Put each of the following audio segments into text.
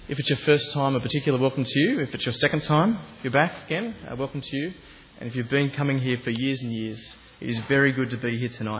If it's your first time, a particular welcome to you. If it's your second time, you're back again, welcome to you. And if you've been coming here for years and years, it is very good to be here tonight.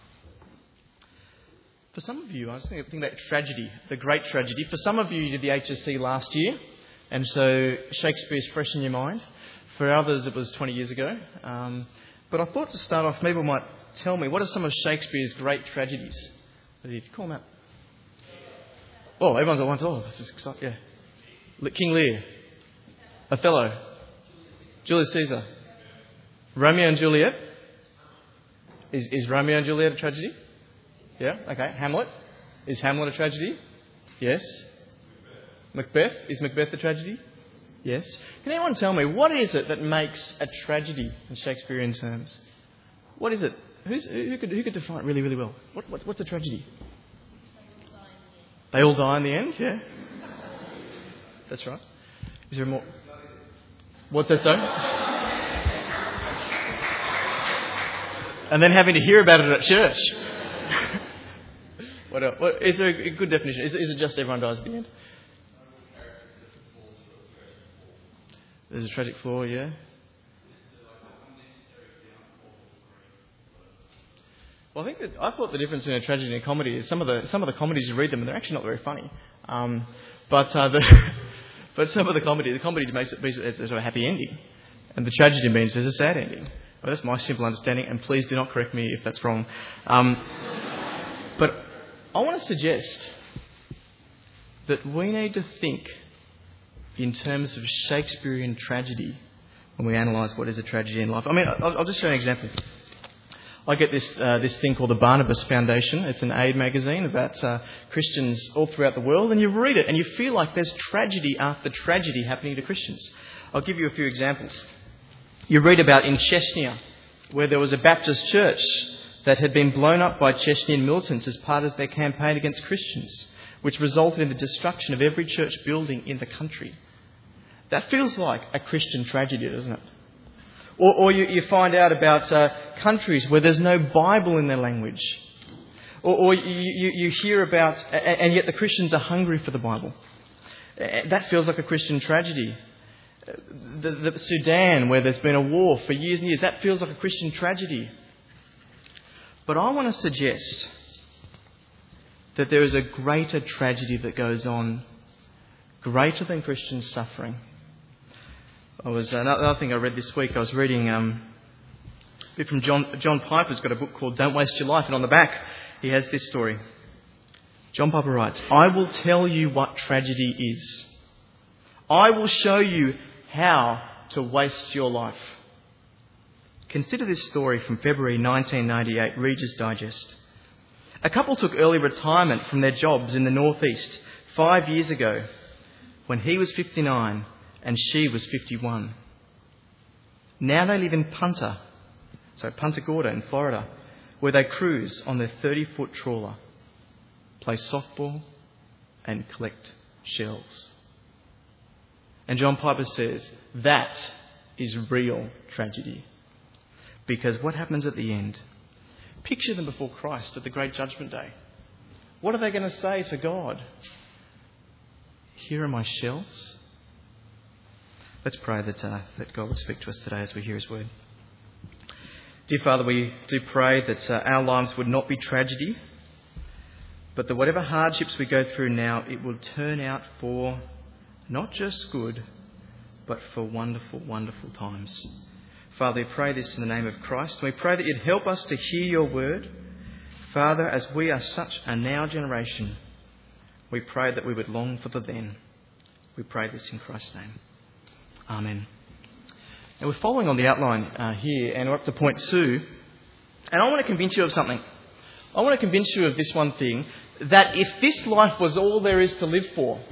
For some of you, I was thinking about tragedy, the great tragedy. For some of you, you did the HSC last year, and so Shakespeare's fresh in your mind. For others, it was 20 years ago. But I thought to start off, maybe might tell me, what are some of Shakespeare's great tragedies? Call them out. Oh, everyone's at once. Oh, this is exciting. Yeah. King Lear. Othello. Julius Caesar. Romeo and Juliet. Is Romeo and Juliet a tragedy? Yeah, okay. Hamlet. Is Hamlet a tragedy? Yes. Macbeth. Is Macbeth a tragedy? Yes. Can anyone tell me, what is it that makes a tragedy in Shakespearean terms? What is it? Who could define it really, really well? What's a tragedy? They all die in the end, yeah? That's right. Is there more? What's that, so? And then having to hear about it at church. What else? Is there a good definition? Is it just everyone dies at the end? There's a tragic flaw, yeah? Well, I thought the difference between a tragedy and a comedy is some of the comedies, you read them and they're actually not very funny. But some of the comedy makes it a sort of happy ending, and the tragedy means there's a sad ending. Well, that's my simple understanding, and please do not correct me if that's wrong. But I want to suggest that we need to think in terms of Shakespearean tragedy when we analyse what is a tragedy in life. I mean, I'll just show you an example. I get this thing called the Barnabas Foundation. It's an aid magazine about Christians all throughout the world, and you read it and you feel like there's tragedy after tragedy happening to Christians. I'll give you a few examples. You read about in Chechnya, where there was a Baptist church that had been blown up by Chechnyan militants as part of their campaign against Christians, which resulted in the destruction of every church building in the country. That feels like a Christian tragedy, doesn't it? Or you find out about countries where there's no Bible in their language. Or you hear about, and yet the Christians are hungry for the Bible. That feels like a Christian tragedy. The Sudan, where there's been a war for years and years, that feels like a Christian tragedy. But I want to suggest that there is a greater tragedy that goes on, greater than Christian suffering. Another thing I read this week, I was reading a bit from John Piper's got a book called Don't Waste Your Life, and on the back he has this story. John Piper writes, "I will tell you what tragedy is. I will show you how to waste your life." Consider this story from February 1998, Reader's Digest. A couple took early retirement from their jobs in the northeast 5 years ago when he was 59 and she was 51. Now they live in Punta Gorda in Florida, where they cruise on their 30-foot trawler, play softball and collect shells. And John Piper says that is real tragedy. Because what happens at the end? Picture them before Christ at the great judgment day. What are they going to say to God? "Here are my shells." Let's pray that God would speak to us today as we hear His word. Dear Father, we do pray that our lives would not be tragedy, but that whatever hardships we go through now, it will turn out for not just good, but for wonderful, wonderful times. Father, we pray this in the name of Christ. We pray that you'd help us to hear your word. Father, as we are such a now generation, we pray that we would long for the then. We pray this in Christ's name. Amen. Now we're following on the outline here, and we're up to point 2. And I want to convince you of something. I want to convince you of this one thing, that if this life was all there is to live for,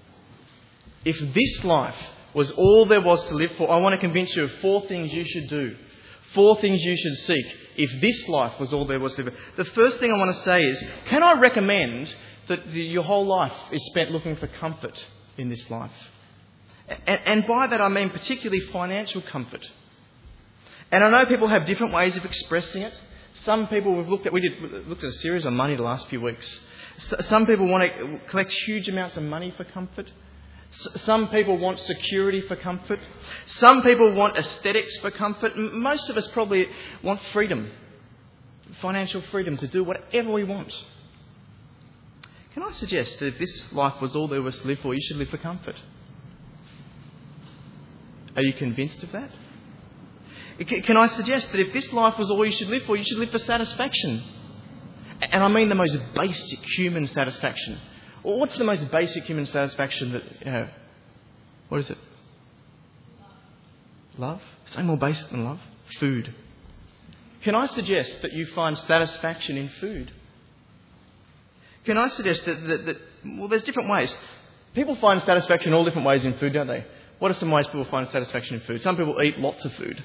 if this life was all there was to live for, I want to convince you of 4 things you should do. 4 things you should seek if this life was all there was to live for. The first thing I want to say is, can I recommend that your whole life is spent looking for comfort in this life? And by that I mean particularly financial comfort. And I know people have different ways of expressing it. Some people we looked at a series on money the last few weeks. Some people want to collect huge amounts of money for comfort. Some people want security for comfort. Some people want aesthetics for comfort. Most of us probably want freedom, financial freedom to do whatever we want. Can I suggest that if this life was all there was to live for, you should live for comfort? Are you convinced of that? Can I suggest that if this life was all you should live for, you should live for satisfaction? And I mean the most basic human satisfaction. What's the most basic human satisfaction that, what is it? Love? Something more basic than love? Food. Can I suggest that you find satisfaction in food? Can I suggest that there's different ways. People find satisfaction in all different ways in food, don't they? What are some ways people find satisfaction in food? Some people eat lots of food.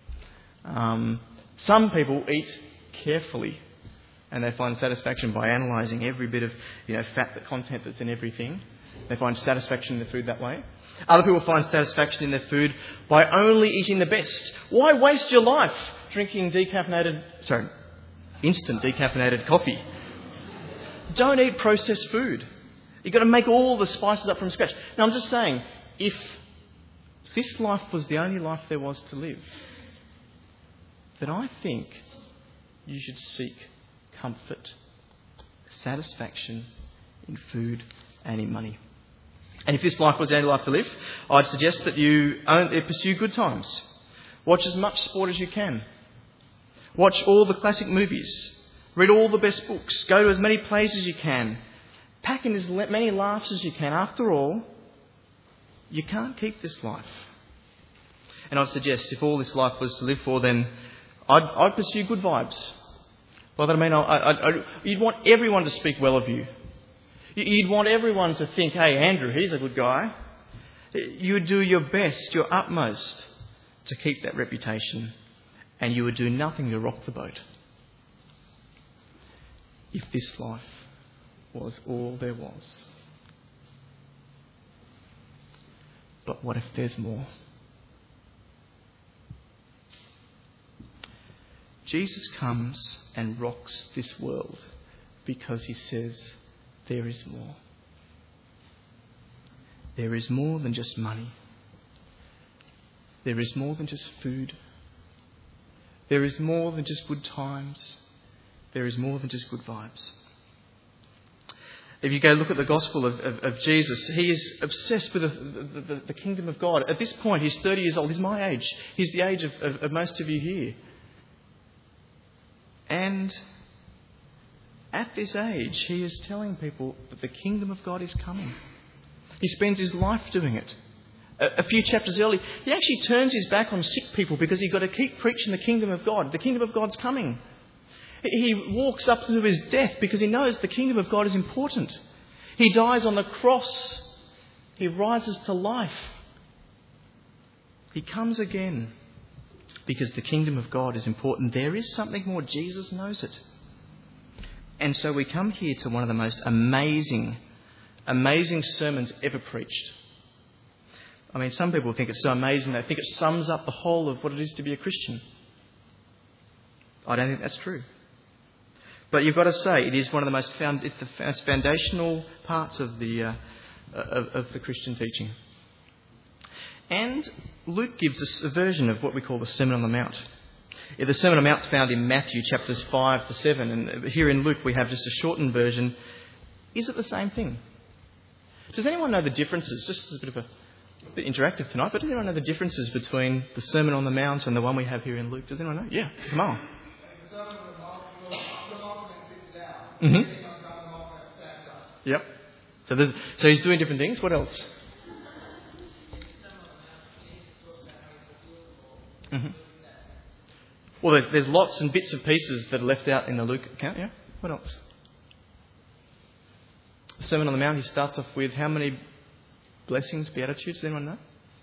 Some people eat carefully, and they find satisfaction by analysing every bit of fat, the content that's in everything. They find satisfaction in the food that way. Other people find satisfaction in their food by only eating the best. Why waste your life drinking instant decaffeinated coffee? Don't eat processed food. You've got to make all the spices up from scratch. Now, I'm just saying, if this life was the only life there was to live, then I think you should seek comfort, satisfaction in food and in money. And if this life was the only life to live, I'd suggest that you pursue good times. Watch as much sport as you can. Watch all the classic movies. Read all the best books. Go to as many plays as you can. Pack in as many laughs as you can. After all, you can't keep this life. And I'd suggest if all this life was to live for, then I'd pursue good vibes. By that I mean, you'd want everyone to speak well of you. You'd want everyone to think, hey, Andrew, he's a good guy. You would do your best, your utmost to keep that reputation. And you would do nothing to rock the boat. If this life was all there was. But what if there's more? Jesus comes and rocks this world because he says there is more. There is more than just money. There is more than just food. There is more than just good times. There is more than just good vibes. If you go look at the gospel of Jesus, he is obsessed with the kingdom of God. At this point, he's 30 years old. He's my age. He's the age of most of you here. And at this age, he is telling people that the kingdom of God is coming. He spends his life doing it. A few chapters early, he actually turns his back on sick people because he's got to keep preaching the kingdom of God. The kingdom of God's coming. He walks up to his death because he knows the kingdom of God is important. He dies on the cross. He rises to life. He comes again because the kingdom of God is important. There is something more. Jesus knows it. And so we come here to one of the most amazing sermons ever preached. I mean, some people think it's so amazing, they think it sums up the whole of what it is to be a Christian. I don't think that's true. But you've got to say, it is one of the most foundational parts of the Christian teaching. And Luke gives us a version of what we call the Sermon on the Mount. The Sermon on the Mount is found in Matthew chapters 5 to 7. And here in Luke we have just a shortened version. Is it the same thing? Does anyone know the differences? Just as a bit interactive tonight, but does anyone know the differences between the Sermon on the Mount and the one we have here in Luke? Does anyone know? Yeah, come on. Mm-hmm. Yep. So he's doing different things. What else? Mm-hmm. Well, there's lots and bits and pieces that are left out in the Luke account. Yeah. What else? The Sermon on the Mount. He starts off with how many blessings, beatitudes? Does anyone know?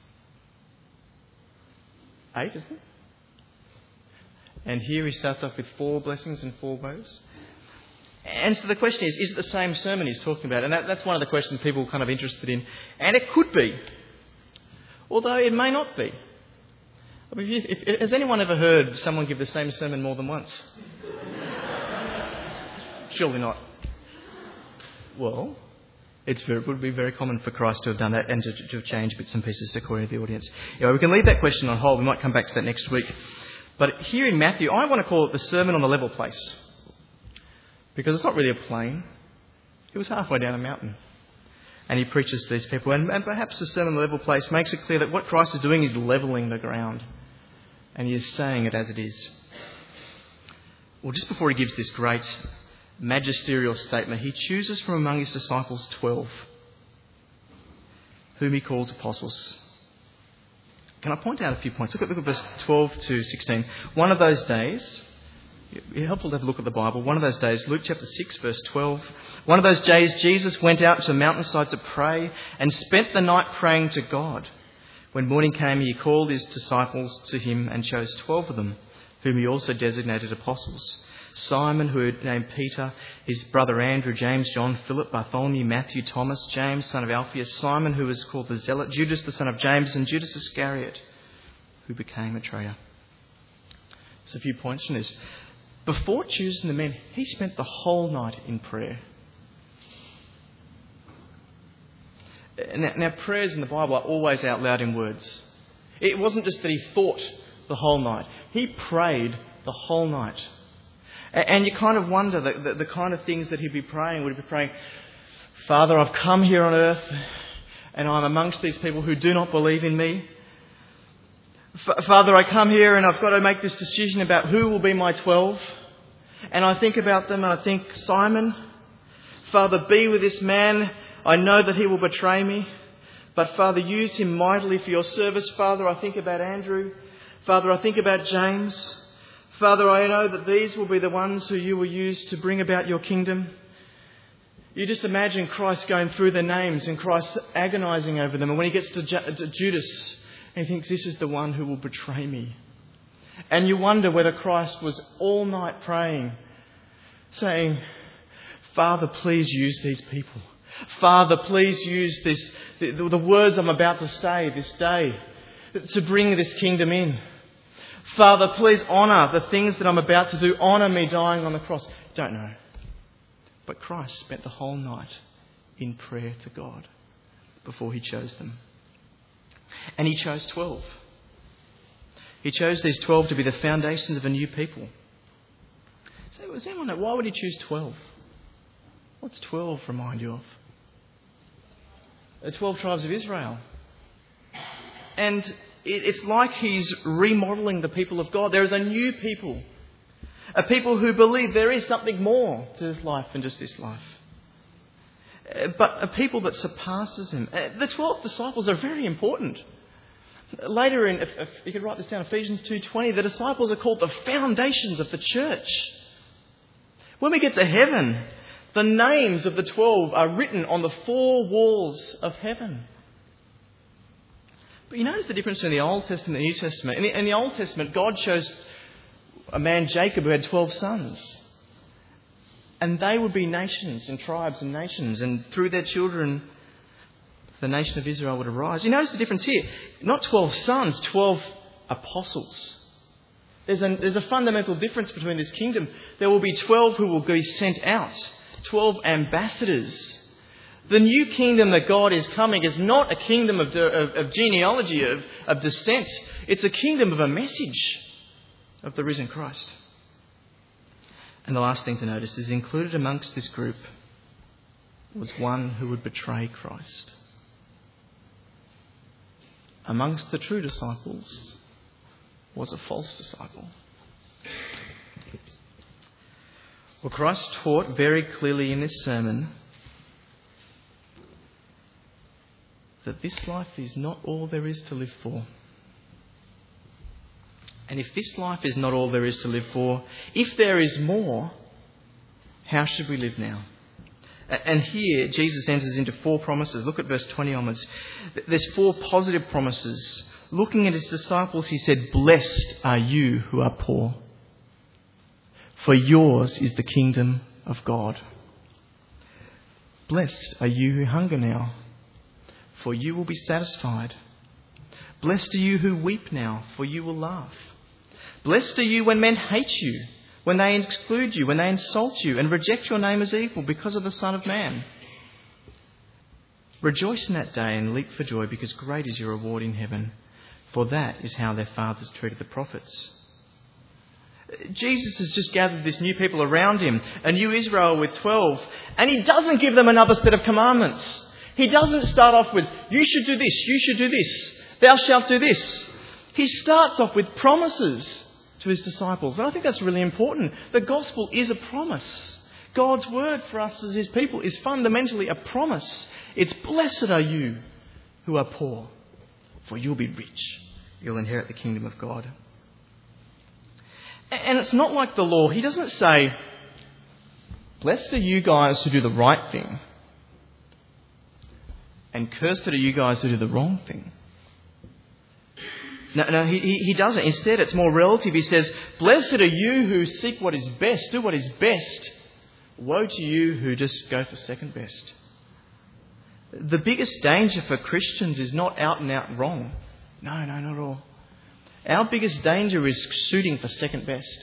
8, isn't it? And here he starts off with 4 blessings and 4 woes. And so the question is it the same sermon he's talking about? And that's one of the questions people are kind of interested in. And it could be. Although it may not be. I mean, has anyone ever heard someone give the same sermon more than once? Surely not. Well, It would be very common for Christ to have done that and to have changed bits and pieces according to the audience. We can leave that question on hold. We might come back to that next week. But here in Matthew, I want to call it the Sermon on the Level Place. Because it's not really a plain. It was halfway down a mountain. And he preaches to these people. And perhaps the Sermon on the Level Place makes it clear that what Christ is doing is levelling the ground. And he is saying it as it is. Well, just before he gives this great magisterial statement, he chooses from among his disciples 12, whom he calls apostles. Can I point out a few points? Look at verse 12 to 16. One of those days, it's helpful to have a look at the Bible. One of those days, Luke chapter 6, verse 12. One of those days, Jesus went out to the mountainside to pray and spent the night praying to God. When morning came, he called his disciples to him and chose 12 of them, whom he also designated apostles. Simon, who had named Peter, his brother Andrew, James, John, Philip, Bartholomew, Matthew, Thomas, James, son of Alphaeus, Simon, who was called the Zealot, Judas, the son of James, and Judas Iscariot, who became a traitor. There's a few points from this. Before choosing the men, he spent the whole night in prayer. Now, prayers in the Bible are always out loud in words. It wasn't just that he thought the whole night. He prayed the whole night. And you kind of wonder the kind of things that he'd be praying. Would he be praying, Father, I've come here on earth and I'm amongst these people who do not believe in me. Father, I come here and I've got to make this decision about who will be my 12. And I think about them and I think, Simon, Father, be with this man. I know that he will betray me. But Father, use him mightily for your service. Father, I think about Andrew. Father, I think about James. Father, I know that these will be the ones who you will use to bring about your kingdom. You just imagine Christ going through their names and Christ agonising over them. And when he gets to Judas, he thinks, this is the one who will betray me. And you wonder whether Christ was all night praying, saying, Father, please use these people. Father, please use the words I'm about to say this day to bring this kingdom in. Father, please honour the things that I'm about to do. Honour me dying on the cross. Don't know. But Christ spent the whole night in prayer to God before he chose them. And he chose 12. He chose these 12 to be the foundations of a new people. So does anyone know, why would he choose 12? What's 12 remind you of? The 12 tribes of Israel. And it's like he's remodelling the people of God. There is a new people. A people who believe there is something more to this life than just this life. But a people that surpasses him. The 12 disciples are very important. Later in, if you could write this down, Ephesians 2:20, the disciples are called the foundations of the church. When we get to heaven, the names of the 12 are written on the four walls of heaven. But you notice the difference between the Old Testament and the New Testament. In the Old Testament, God chose a man, Jacob, who had 12 sons. And they would be nations and tribes and nations. And through their children, the nation of Israel would arise. You notice the difference here. Not 12 sons, 12 apostles. There's a fundamental difference between this kingdom. There will be 12 who will be sent out. 12 ambassadors. The new kingdom that God is coming is not a kingdom of genealogy, of descent. It's a kingdom of a message of the risen Christ. And the last thing to notice is included amongst this group was one who would betray Christ. Amongst the true disciples was a false disciple. Well, Christ taught very clearly in this sermon that this life is not all there is to live for. And if this life is not all there is to live for, if there is more, how should we live now? And here Jesus enters into four promises. Look at verse 20 onwards. There's four positive promises. Looking at his disciples, he said, "Blessed are you who are poor, for yours is the kingdom of God. Blessed are you who hunger now, for you will be satisfied. Blessed are you who weep now, for you will laugh. Blessed are you when men hate you, when they exclude you, when they insult you and reject your name as evil because of the Son of Man. Rejoice in that day and leap for joy, because great is your reward in heaven, for that is how their fathers treated the prophets. Jesus has just gathered this new people around him, a new Israel with 12, and he doesn't give them another set of commandments. He doesn't start off with, you should do this, you should do this, thou shalt do this. He starts off with promises to his disciples. And I think that's really important. The gospel is a promise. God's word for us as his people is fundamentally a promise. It's blessed are you who are poor, for you'll be rich. You'll inherit the kingdom of God. And it's not like the law. He doesn't say, blessed are you guys who do the right thing, and cursed are you guys who do the wrong thing. No, he doesn't. Instead, it's more relative. He says, blessed are you who seek what is best, do what is best. Woe to you who just go for second best. The biggest danger for Christians is not out and out wrong. No, not at all. Our biggest danger is shooting for second best.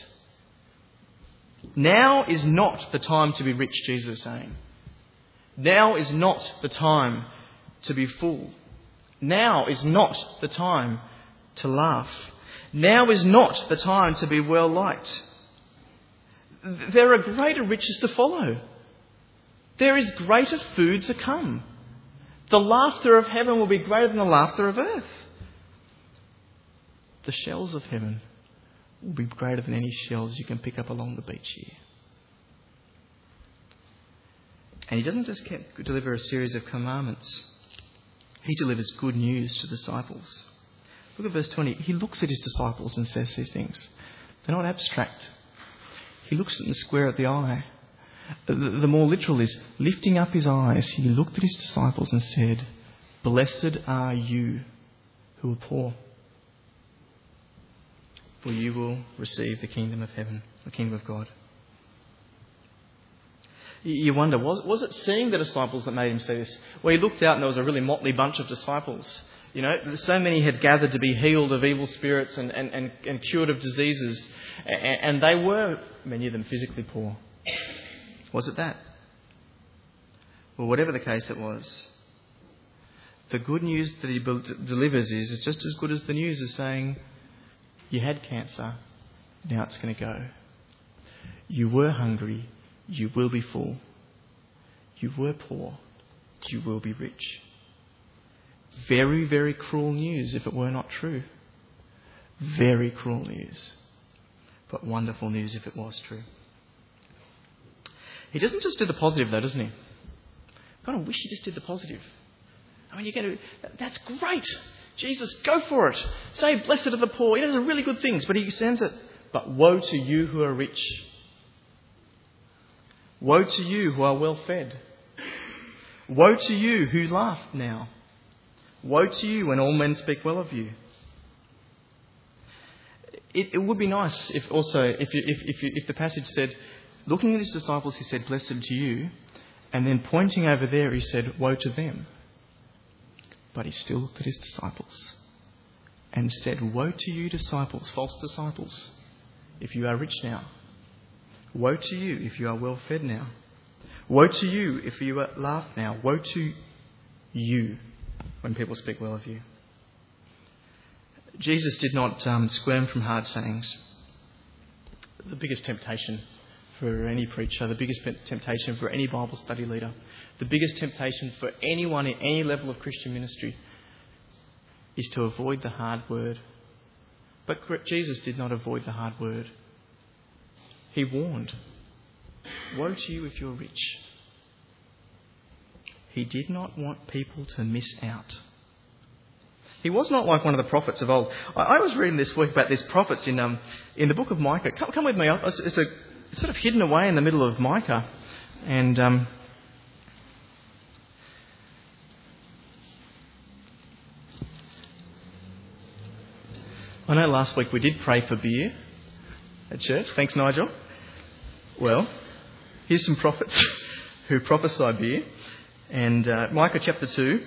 Now is not the time to be rich, Jesus is saying. Now is not the time to be full. Now is not the time to laugh. Now is not the time to be well liked. There are greater riches to follow. There is greater food to come. The laughter of heaven will be greater than the laughter of earth. The shells of heaven will be greater than any shells you can pick up along the beach here. And he doesn't just deliver a series of commandments. He delivers good news to the disciples. Look at verse 20. He looks at his disciples and says these things. They're not abstract. He looks at them square at the eye. The more literal is, lifting up his eyes, he looked at his disciples and said, blessed are you who are poor, for you will receive the kingdom of heaven, the kingdom of God. You wonder, was it seeing the disciples that made him say this? Well, he looked out and there was a really motley bunch of disciples. You know, so many had gathered to be healed of evil spirits and cured of diseases. And they were, many of them, physically poor. Was it that? Well, whatever the case it was, the good news that he delivers is just as good as the news is saying, you had cancer, now it's going to go. You were hungry, you will be full. You were poor, you will be rich. Very, very cruel news if it were not true. Very cruel news, but wonderful news if it was true. He doesn't just do the positive though, doesn't he? I kind of wish he just did the positive. I mean, that's great. Jesus, go for it. Say, blessed are the poor. He does really good things, but he sends it. But woe to you who are rich. Woe to you who are well fed. Woe to you who laugh now. Woe to you when all men speak well of you. It would be nice if the passage said, looking at his disciples, he said, blessed to you. And then pointing over there, he said, woe to them. But he still looked at his disciples and said, woe to you disciples, false disciples, if you are rich now. Woe to you if you are well fed now. Woe to you if you laugh now. Woe to you when people speak well of you. Jesus did not squirm from hard sayings. The biggest temptation for any preacher, the biggest temptation for any Bible study leader, the biggest temptation for anyone in any level of Christian ministry is to avoid the hard word. But Jesus did not avoid the hard word. He warned, woe to you if you're rich. He did not want people to miss out. He was not like one of the prophets of old. I was reading this week about these prophets in the book of Micah. Come with me. It's sort of hidden away in the middle of Micah. And I know last week we did pray for beer at church. Thanks, Nigel. Well, here's some prophets who prophesy beer. And Micah chapter 2.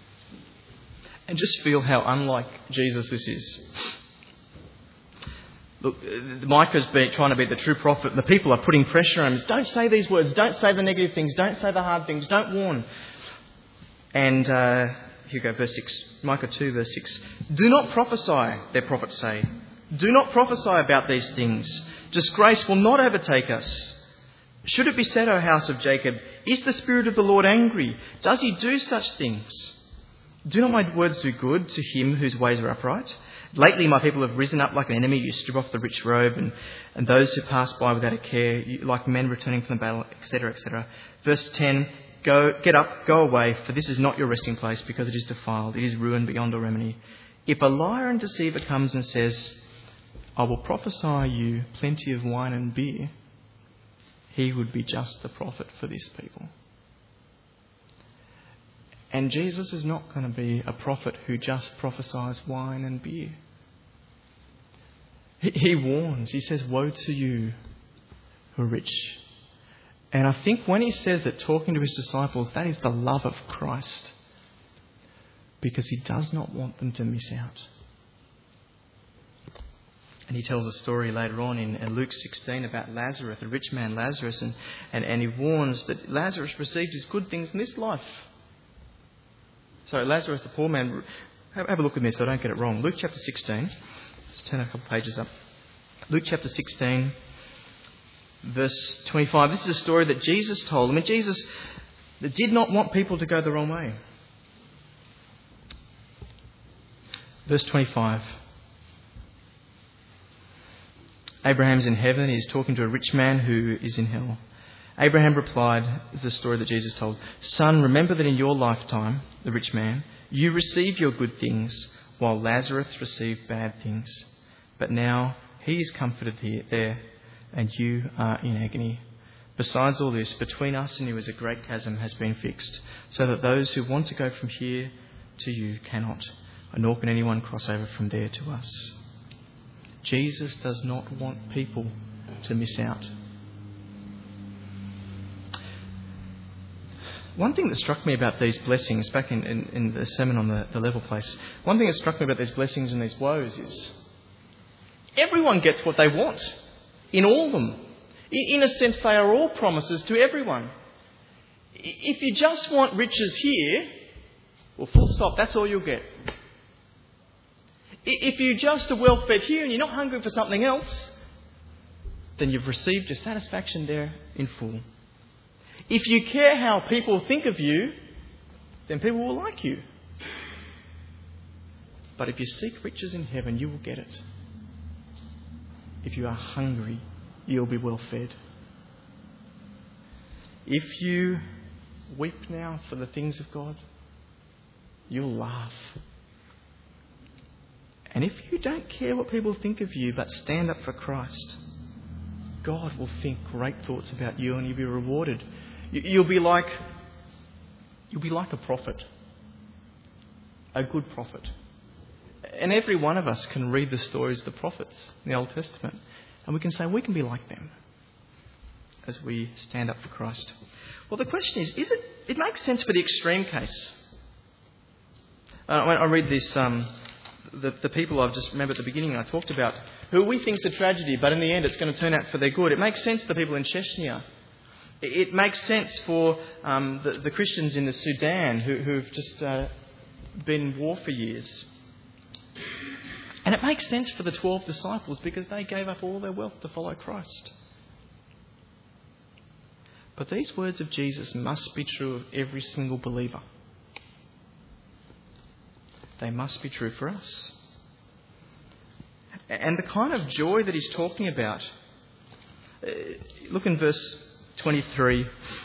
And just feel how unlike Jesus this is. Look, Micah's trying to be the true prophet, and the people are putting pressure on him. Don't say these words. Don't say the negative things. Don't say the hard things. Don't warn. And here you go, verse 6. Micah 2, verse 6. Do not prophesy, their prophets say. Do not prophesy about these things. Disgrace will not overtake us. Should it be said, O house of Jacob, is the Spirit of the Lord angry? Does he do such things? Do not my words do good to him whose ways are upright? Lately my people have risen up like an enemy. You strip off the rich robe, and those who pass by without a care, like men returning from the battle, etc., etc. Verse 10, get up, go away, for this is not your resting place, because it is defiled. It is ruined beyond all remedy. If a liar and deceiver comes and says, I will prophesy you plenty of wine and beer, he would be just the prophet for this people. And Jesus is not going to be a prophet who just prophesies wine and beer. He warns. He says, woe to you who are rich. And I think when he says that, talking to his disciples, that is the love of Christ. Because he does not want them to miss out. And he tells a story later on in Luke 16 about Lazarus, the rich man Lazarus. And he warns that Lazarus received his good things in this life. So Lazarus, the poor man, have a look with me so I don't get it wrong. Luke chapter 16. Let's turn a couple pages up. Luke chapter 16, verse 25. This is a story that Jesus told. I mean, Jesus did not want people to go the wrong way. Verse 25. Abraham's in heaven. He's talking to a rich man who is in hell. Abraham replied, this is a story that Jesus told, Son, remember that in your lifetime, the rich man, you received your good things, while Lazarus received bad things. But now he is comforted there, and you are in agony. Besides all this, between us and you is a great chasm has been fixed, so that those who want to go from here to you cannot, nor can anyone cross over from there to us. Jesus does not want people to miss out. One thing that struck me about these blessings, back in the sermon on the level place, one thing that struck me about these blessings and these woes is everyone gets what they want in all of them. In a sense, they are all promises to everyone. If you just want riches here, well, full stop, that's all you'll get. If you just are well fed here and you're not hungry for something else, then you've received your satisfaction there in full. If you care how people think of you, then people will like you. But if you seek riches in heaven, you will get it. If you are hungry, you'll be well fed. If you weep now for the things of God, you'll laugh. And if you don't care what people think of you, but stand up for Christ, God will think great thoughts about you and you'll be rewarded. You'll be like a prophet, a good prophet. And every one of us can read the stories of the prophets in the Old Testament, and we can say we can be like them as we stand up for Christ. Well, the question is it makes sense for the extreme case. When I read this, the people I've just remembered at the beginning I talked about, who we think is a tragedy, but in the end it's going to turn out for their good. It makes sense for the people in Chechnya. It makes sense for the Christians in the Sudan who've just been in war for years. And it makes sense for the 12 disciples because they gave up all their wealth to follow Christ. But these words of Jesus must be true of every single believer. They must be true for us. And the kind of joy that he's talking about, look in verse 23.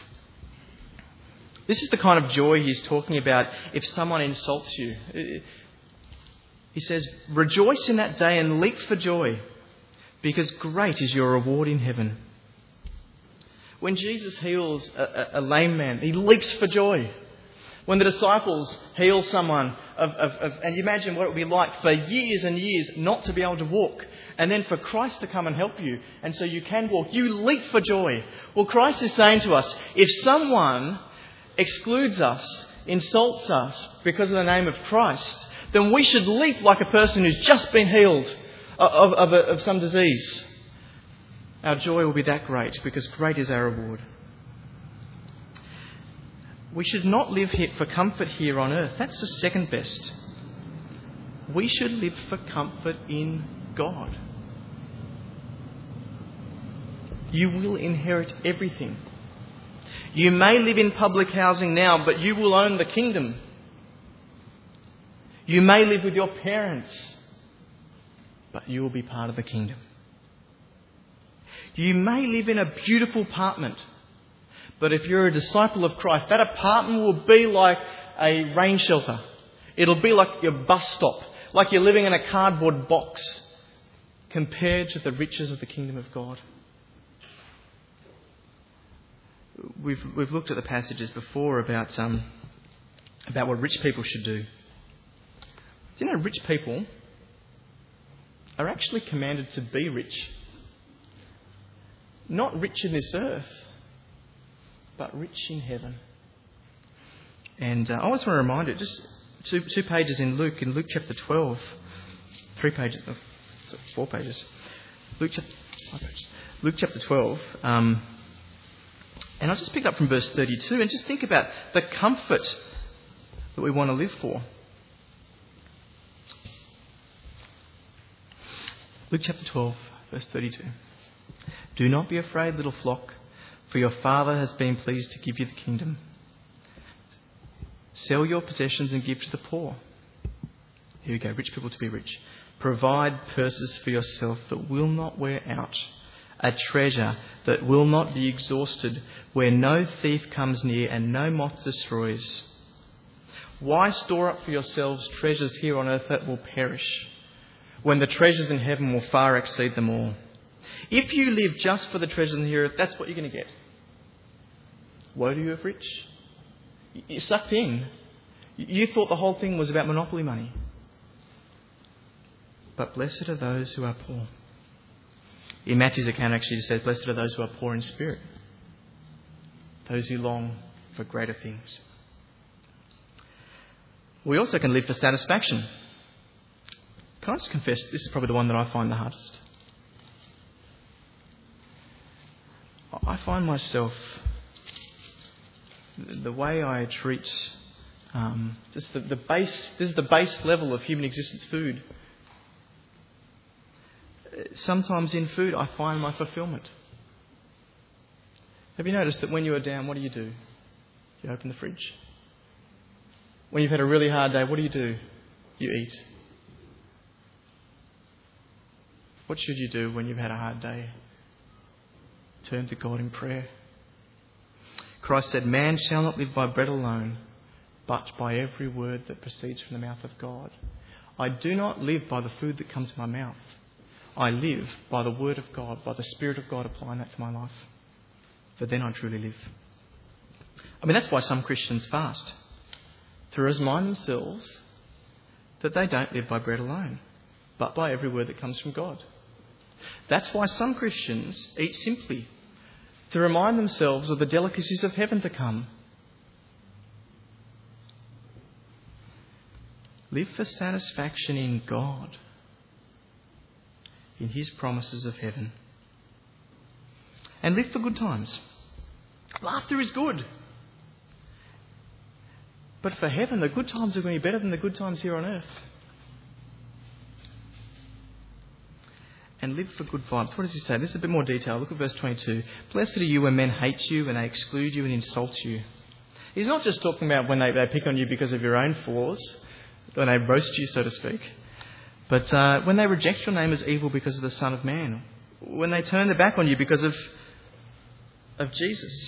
This is the kind of joy he's talking about if someone insults you. He says, rejoice in that day and leap for joy, because great is your reward in heaven. When Jesus heals a lame man, he leaps for joy. When the disciples heal someone, and you imagine what it would be like for years and years not to be able to walk, and then for Christ to come and help you, and so you can walk, you leap for joy. Well, Christ is saying to us, if someone excludes us, insults us because of the name of Christ, then we should leap like a person who's just been healed. of some disease, our joy will be that great, because great is our reward. We should not live for comfort here on earth. That's the second best. We should live for comfort in God. You will inherit everything. You may live in public housing now, but you will own the kingdom. You may live with your parents, but you will be part of the kingdom. You may live in a beautiful apartment, but if you're a disciple of Christ, that apartment will be like a rain shelter. It'll be like your bus stop, like you're living in a cardboard box compared to the riches of the kingdom of God. We've looked at the passages before about what rich people should do. Do you know rich people are actually commanded to be rich? Not rich in this earth, but rich in heaven. And I always want to remind it, just two pages in Luke chapter 12, 3 pages, 4 pages. Luke chapter 12. And I'll just pick up from verse 32 and just think about the comfort that we want to live for. Luke chapter 12, verse 32. Do not be afraid, little flock, for your Father has been pleased to give you the kingdom. Sell your possessions and give to the poor. Here we go, rich people to be rich. Provide purses for yourself that will not wear out, a treasure that will not be exhausted, where no thief comes near and no moth destroys. Why store up for yourselves treasures here on earth that will perish, when the treasures in heaven will far exceed them all? If you live just for the treasures in the earth, that's what you're going to get. Woe to you if rich. You're sucked in. You thought the whole thing was about monopoly money. But blessed are those who are poor. In Matthew's account actually it says, blessed are those who are poor in spirit. Those who long for greater things. We also can live for satisfaction. Can I just confess, this is probably the one that I find the hardest. I find myself, the way I treat just the base level of human existence, food. Sometimes in food I find my fulfilment. Have you noticed that when you are down, what do? You open the fridge. When you've had a really hard day, what do? You eat. What should you do when you've had a hard day? Turn to God in prayer. Christ said, man shall not live by bread alone, but by every word that proceeds from the mouth of God. I do not live by the food that comes to my mouth. I live by the word of God, by the Spirit of God applying that to my life. For then I truly live. I mean, that's why some Christians fast. To remind themselves that they don't live by bread alone, but by every word that comes from God. That's why some Christians eat simply, to remind themselves of the delicacies of heaven to come. Live for satisfaction in God, in His promises of heaven. And live for good times. Laughter is good. But for heaven, the good times are going to be better than the good times here on earth. And live for good vibes. What does he say? This is a bit more detail. Look at verse 22. Blessed are you when men hate you, when they exclude you and insult you. He's not just talking about when they pick on you because of your own flaws, when they roast you, so to speak. But when they reject your name as evil because of the Son of Man. When they turn their back on you because of Jesus.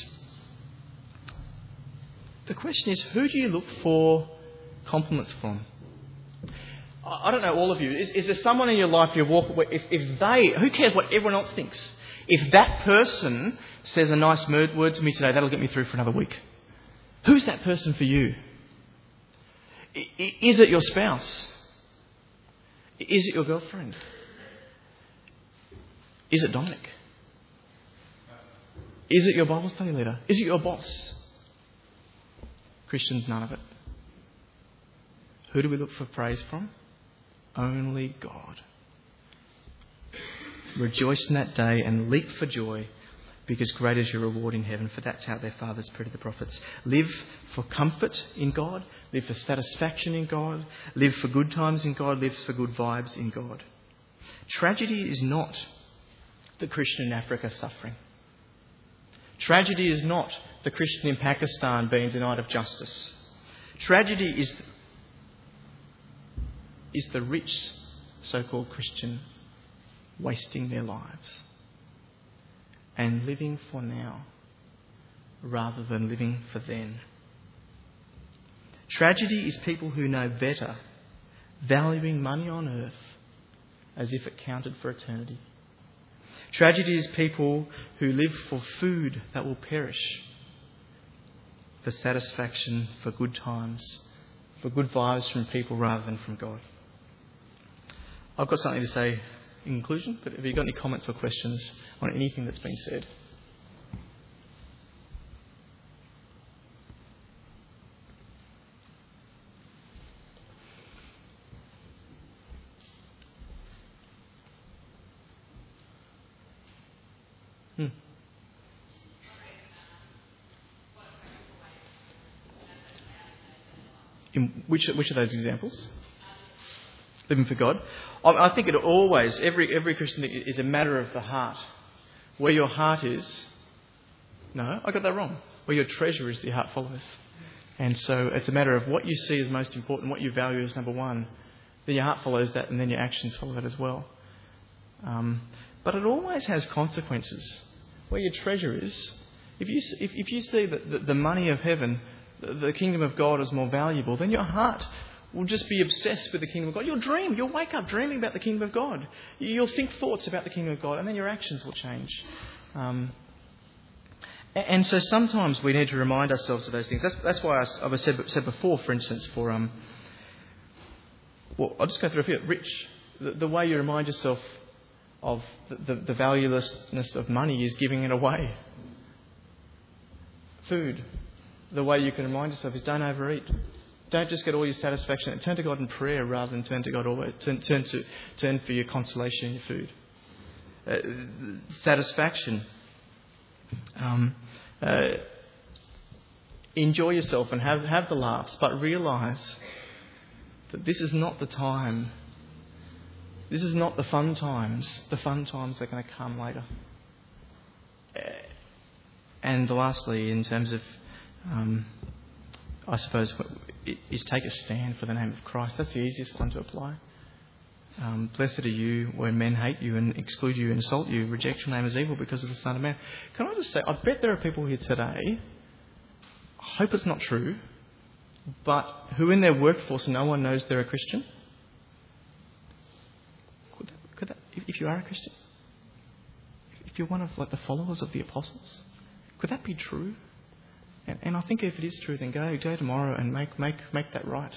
The question is, who do you look for compliments from? I don't know all of you. Is there someone in your life you walk away, if they, who cares what everyone else thinks? If that person says a nice word to me today, that'll get me through for another week. Who's that person for you? Is it your spouse? Is it your girlfriend? Is it Dominic? Is it your Bible study leader? Is it your boss? Christians, none of it. Who do we look for praise from? Only God. rejoice in that day and leap for joy, because great is your reward in heaven, for that's how their fathers treated the prophets. Live for comfort in God, live for satisfaction in God, live for good times in God, live for good vibes in God. Tragedy is not the Christian in Africa suffering. Tragedy is not the Christian in Pakistan being denied of justice. Tragedy is the rich so-called Christian wasting their lives and living for now rather than living for then. Tragedy is people who know better, valuing money on earth as if it counted for eternity. Tragedy is people who live for food that will perish, for satisfaction, for good times, for good vibes from people rather than from God. I've got something to say in conclusion, but have you got any comments or questions on anything that's been said? In which of those examples? Living for God. I think it always, every Christian is a matter of the heart. Where your heart is, no, I got that wrong. Where your treasure is, the heart follows. And so it's a matter of what you see as most important, what you value as number one. Then your heart follows that, and then your actions follow that as well. But it always has consequences. Where your treasure is, if you see that the money of heaven, the kingdom of God is more valuable, then your heart will just be obsessed with the kingdom of God. You'll wake up dreaming about the kingdom of God. You'll think thoughts about the kingdom of God, and then your actions will change. And so sometimes we need to remind ourselves of those things. That's why I've said before, for instance, I'll just go through a few. Rich, the way you remind yourself of the valuelessness of money is giving it away. Food, the way you can remind yourself is don't overeat. Don't just get all your satisfaction. Turn to God in prayer rather than turn to God always. Turn for your consolation in your food. Satisfaction. Enjoy yourself and have the laughs, but realise that this is not the time. This is not the fun times. The fun times are going to come later. And lastly, in terms of, I suppose, is take a stand for the name of Christ. That's the easiest one to apply. Blessed are you when men hate you and exclude you, insult you, reject your name as evil because of the Son of Man. Can I just say, I bet there are people here today, I hope it's not true, but who in their workforce no one knows they're a Christian. Could that, if you are a Christian, if you're one of the followers of the apostles, could that be true? And I think if it is true, then go tomorrow and make that right.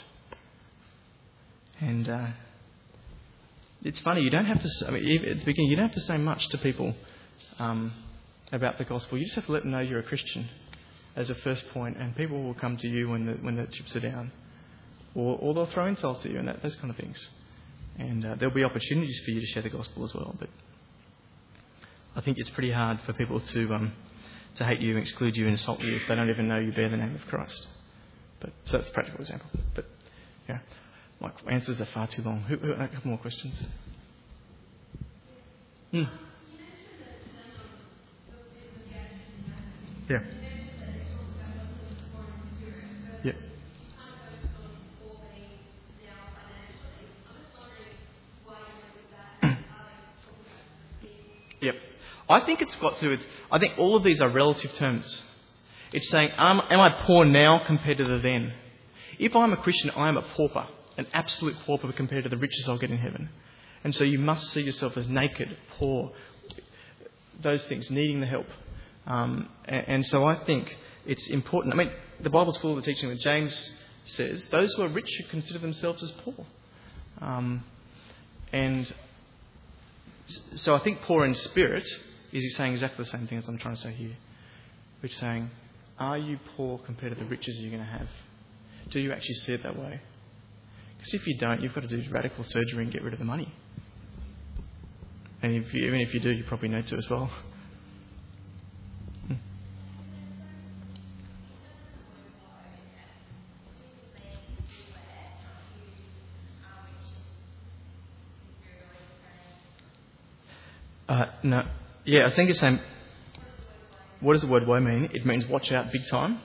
And it's funny, you don't have to. At the beginning, you don't have to say much to people about the gospel. You just have to let them know you're a Christian as a first point, and people will come to you when the chips are down, or they'll throw insults at you and those kind of things. And there'll be opportunities for you to share the gospel as well. But I think it's pretty hard for people to hate you, exclude you, insult you if they don't even know you bear the name of Christ. So that's a practical example. But yeah, my answers are far too long. A couple more questions. Yeah. Yeah. Yep. I think it's got to do with, I think all of these are relative terms. It's saying, am I poor now compared to the then? If I'm a Christian, I am a pauper, an absolute pauper compared to the riches I'll get in heaven. And so you must see yourself as naked, poor, those things, needing the help. And so I think it's important. I mean, the Bible's full of the teaching that James says, those who are rich should consider themselves as poor. And so I think poor in spirit is saying exactly the same thing as I'm trying to say here. Which is saying, are you poor compared to the riches you're going to have? Do you actually see it that way? Because if you don't, you've got to do radical surgery and get rid of the money. And even if you do, you probably need to as well. No. Yeah, I think you're saying, what does the word woe mean? It means watch out big time.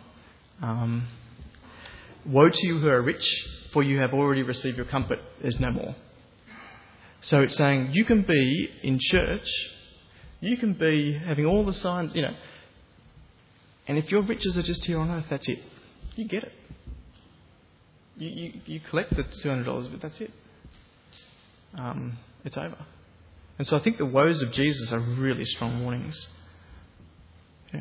Woe to you who are rich, for you have already received your comfort. There's no more. So it's saying you can be in church, you can be having all the signs, and if your riches are just here on earth, that's it. You get it. You collect the $200, but that's it. It's over. And so I think the woes of Jesus are really strong warnings. Yeah.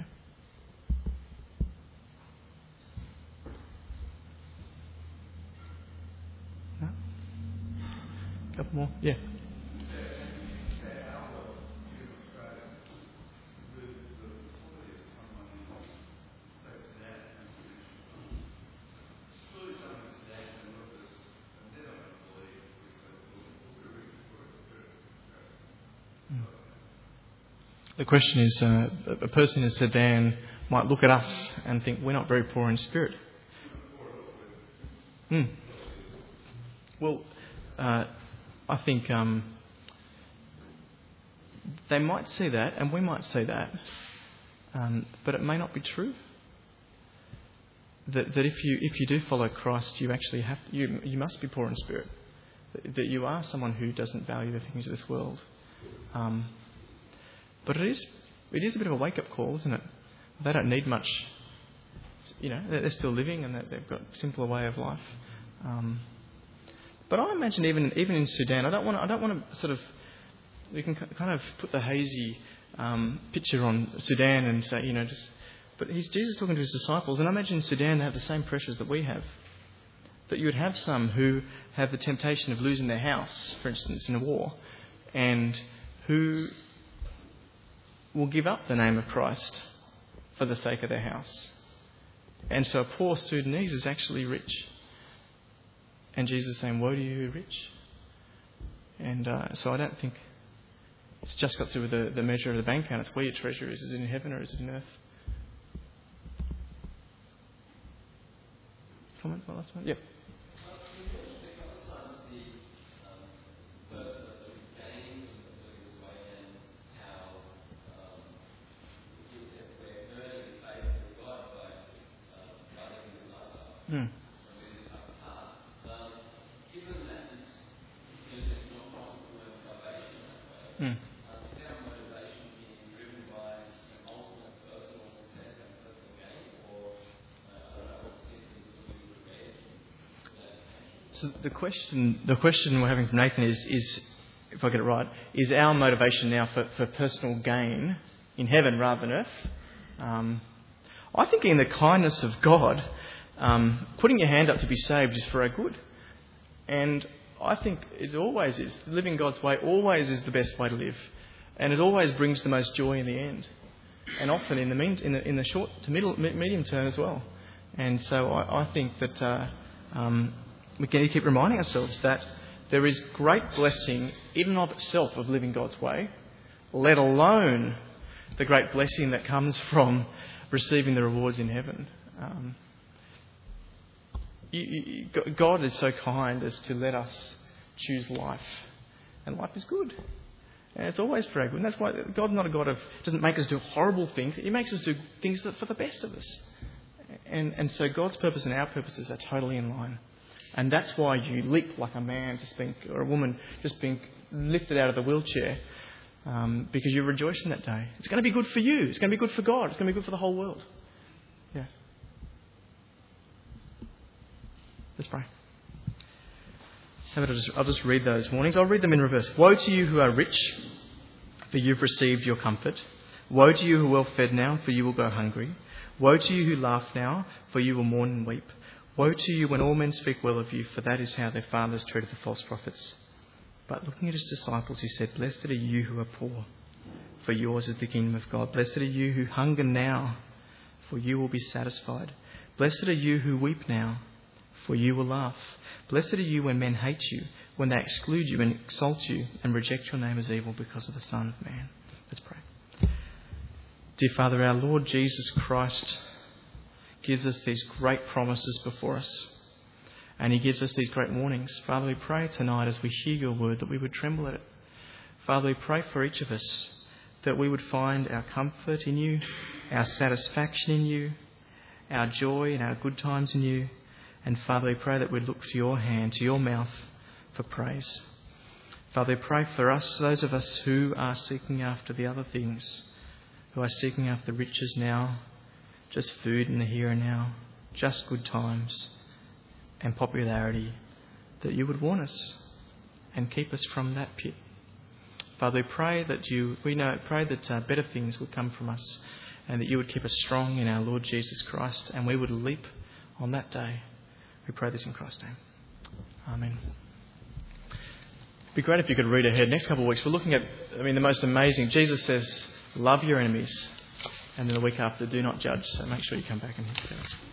No? A couple more? Yeah. The question is, a person in Sudan might look at us and think we're not very poor in spirit. Well, I think they might see that, and we might see that, but it may not be true. That if you do follow Christ, you actually you must be poor in spirit. That you are someone who doesn't value the things of this world. But it is a bit of a wake-up call, isn't it? They don't need much. They're still living and they've got a simpler way of life. But I imagine even in Sudan, I don't want to sort of. We can kind of put the hazy picture on Sudan and say, But Jesus talking to his disciples, and I imagine in Sudan they have the same pressures that we have. That you would have some who have the temptation of losing their house, for instance, in a war, and who will give up the name of Christ for the sake of their house. And so a poor Sudanese is actually rich. And Jesus is saying, woe to you who are rich. And so I don't think it's just got to do with the measure of the bank account. It's where your treasure is. Is it in heaven or is it in earth? Comments on the last one? Yep. So the question we're having from Nathan is, if I get it right, is our motivation now for personal gain in heaven rather than earth? I think in the kindness of God, putting your hand up to be saved is for our good. And I think it always is. Living God's way always is the best way to live. And it always brings the most joy in the end. And often in the short to medium term as well. And so I think that we can keep reminding ourselves that there is great blessing in and of itself of living God's way, let alone the great blessing that comes from receiving the rewards in heaven. God is so kind as to let us choose life. And life is good. And it's always for our good. And that's why God's not a God of doesn't make us do horrible things. He makes us do things that for the best of us. And so God's purpose and our purposes are totally in line. And that's why you leap like a man or a woman just being lifted out of the wheelchair, because you're rejoicing that day. It's going to be good for you. It's going to be good for God. It's going to be good for the whole world. Yeah. Let's pray. I'll just read those warnings. I'll read them in reverse. Woe to you who are rich, for you've received your comfort. Woe to you who are well fed now, for you will go hungry. Woe to you who laugh now, for you will mourn and weep. Woe to you when all men speak well of you, for that is how their fathers treated the false prophets. But looking at his disciples, he said, Blessed are you who are poor, for yours is the kingdom of God. Blessed are you who hunger now, for you will be satisfied. Blessed are you who weep now, for you will laugh. Blessed are you when men hate you, when they exclude you and exalt you and reject your name as evil because of the Son of Man. Let's pray. Dear Father, our Lord Jesus Christ gives us these great promises before us. And he gives us these great warnings. Father, we pray tonight as we hear your word that we would tremble at it. Father, we pray for each of us that we would find our comfort in you, our satisfaction in you, our joy and our good times in you. And Father, we pray that we'd look to your hand, to your mouth for praise. Father, we pray for us, those of us who are seeking after the other things, who are seeking after riches now, just food in the here and now, just good times and popularity, that you would warn us and keep us from that pit. Father, we pray that better things would come from us and that you would keep us strong in our Lord Jesus Christ and we would leap on that day. We pray this in Christ's name. Amen. It'd be great if you could read ahead. Next couple of weeks, we're looking at, the most amazing. Jesus says, love your enemies. And then the week after, do not judge. So make sure you come back and hear that.